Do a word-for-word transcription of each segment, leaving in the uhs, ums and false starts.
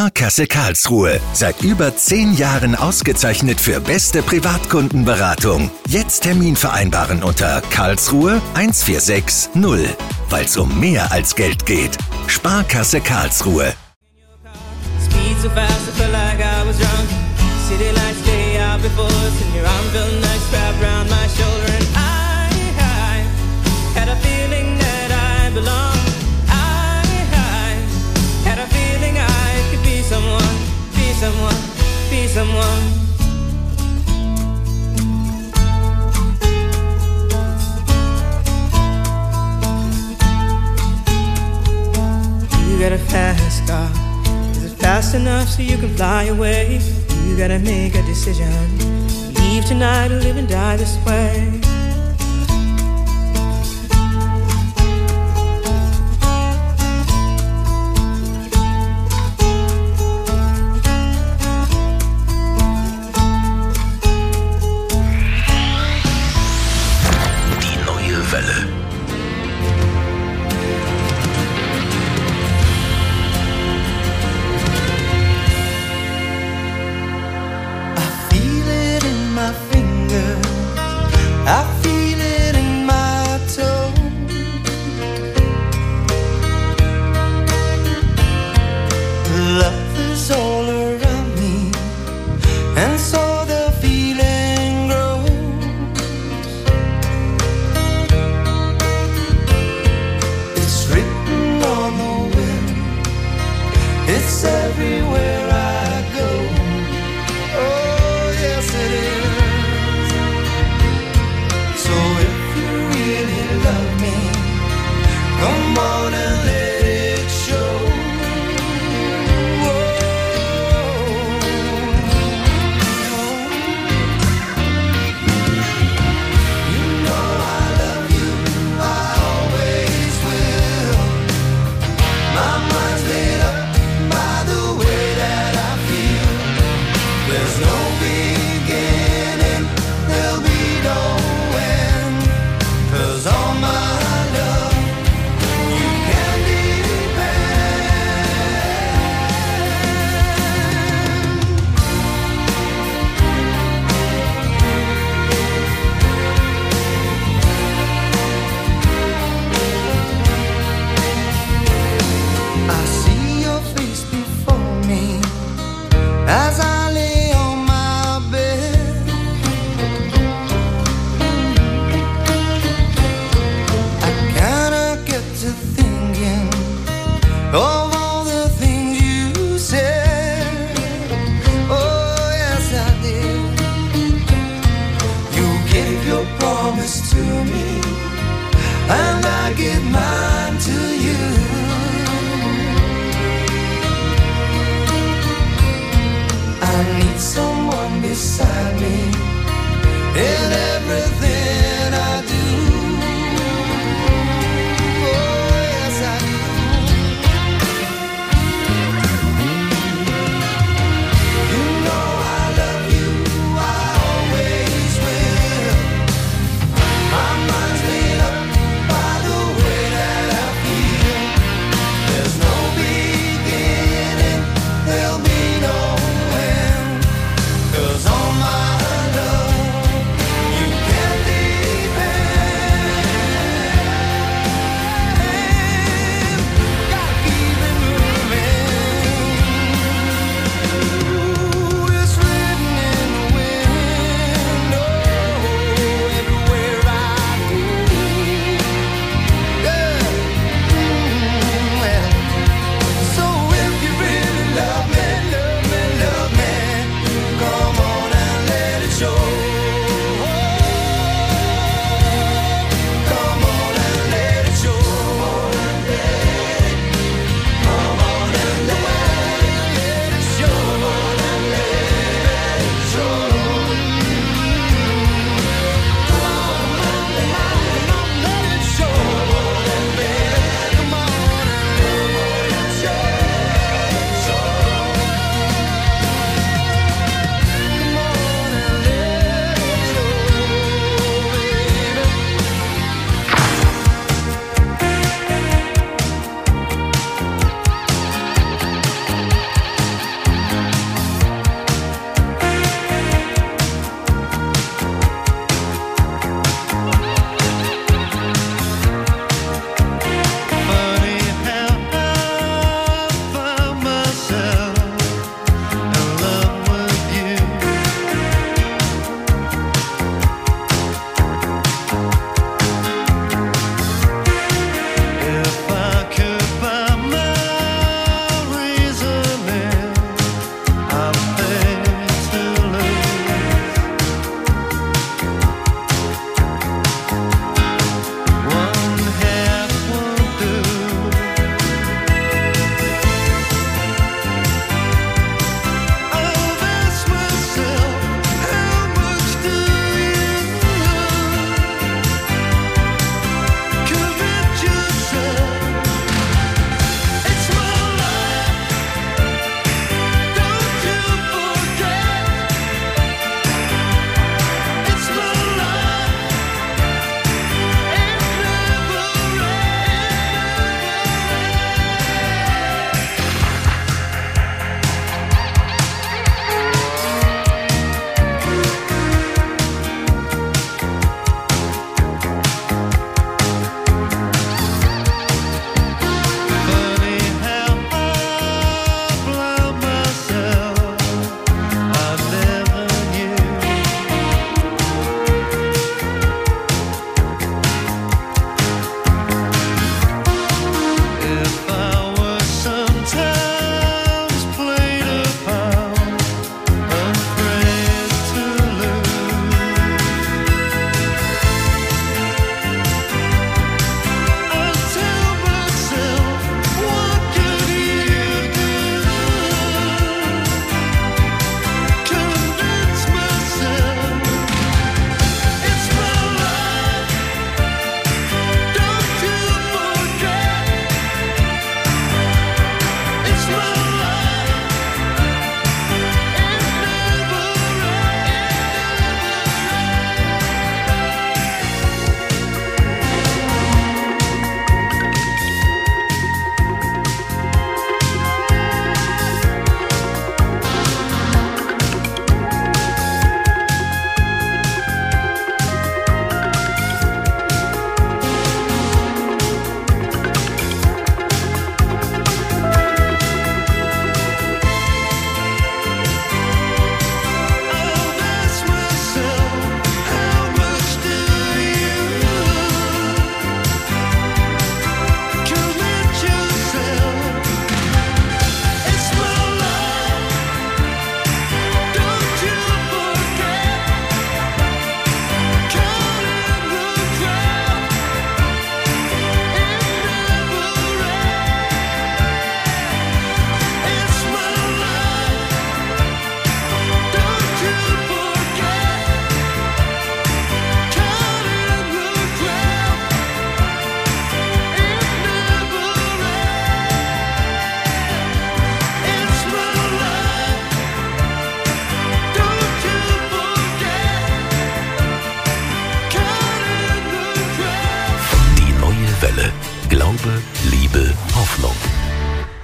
Sparkasse Karlsruhe. Seit über zehn Jahren ausgezeichnet für beste Privatkundenberatung. Jetzt Termin vereinbaren unter Karlsruhe eins vier sechs null. Weil es um mehr als Geld geht. Sparkasse Karlsruhe. So fast I felt like I was drunk. City lights stay out before us, and your arm felt nice wrapped around my shoulder. And I, I had a feeling that I belonged. I, I had a feeling I could be someone, be someone, be someone. You got a fast car. Fast enough so you can fly away. You gotta make a decision. Leave tonight or live and die this way. Die neue Welle. I feel it in my toe. Love is all around me, and so the feeling grows. It's written on the wind, it's everywhere I go. Oh, yes it is. Come on and let it show. You know I love you, I always will. My mind's made up by the way that I feel. There's no beginning, there'll be no end. 'Cause all my as I lay on my bed, I kinda get to thinking of all the things you said. Oh, yes, I did. You gave your promise to me, and I give mine to you. I need someone beside me in everything I do. Oh, yes, I do. You know I love you, I always will. My mind's made up by the way that I feel. There's no beginning, there'll be no end. 'Cause all my love, you can't leave.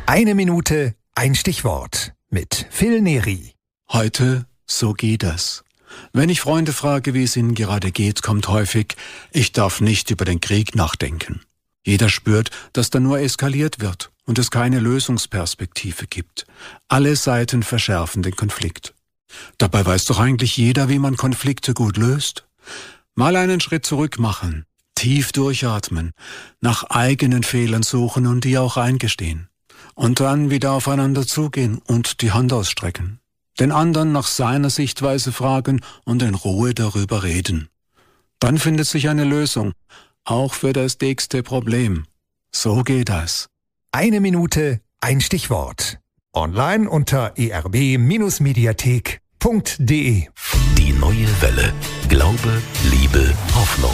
Eine Minute, ein Stichwort mit Phil Neri. Heute, so geht das. Wenn ich Freunde frage, wie es ihnen gerade geht, kommt häufig, ich darf nicht über den Krieg nachdenken. Jeder spürt, dass da nur eskaliert wird und es keine Lösungsperspektive gibt. Alle Seiten verschärfen den Konflikt. Dabei weiß doch eigentlich jeder, wie man Konflikte gut löst. Mal einen Schritt zurück machen, tief durchatmen, nach eigenen Fehlern suchen und die auch eingestehen. Und dann wieder aufeinander zugehen und die Hand ausstrecken. Den anderen nach seiner Sichtweise fragen und in Ruhe darüber reden. Dann findet sich eine Lösung, auch für das dickste Problem. So geht das. Eine Minute, ein Stichwort. Online unter e r b Mediathek punkt d e. Die neue Welle. Glaube, Liebe, Hoffnung.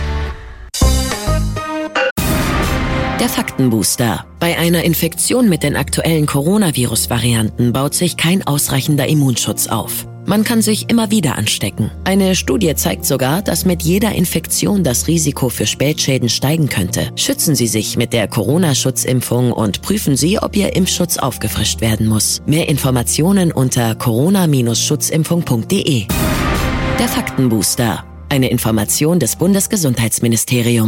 Der Faktenbooster. Bei einer Infektion mit den aktuellen Coronavirus-Varianten baut sich kein ausreichender Immunschutz auf. Man kann sich immer wieder anstecken. Eine Studie zeigt sogar, dass mit jeder Infektion das Risiko für Spätschäden steigen könnte. Schützen Sie sich mit der Corona-Schutzimpfung und prüfen Sie, ob Ihr Impfschutz aufgefrischt werden muss. Mehr Informationen unter corona schutzimpfung punkt d e. Der Faktenbooster. Eine Information des Bundesgesundheitsministeriums.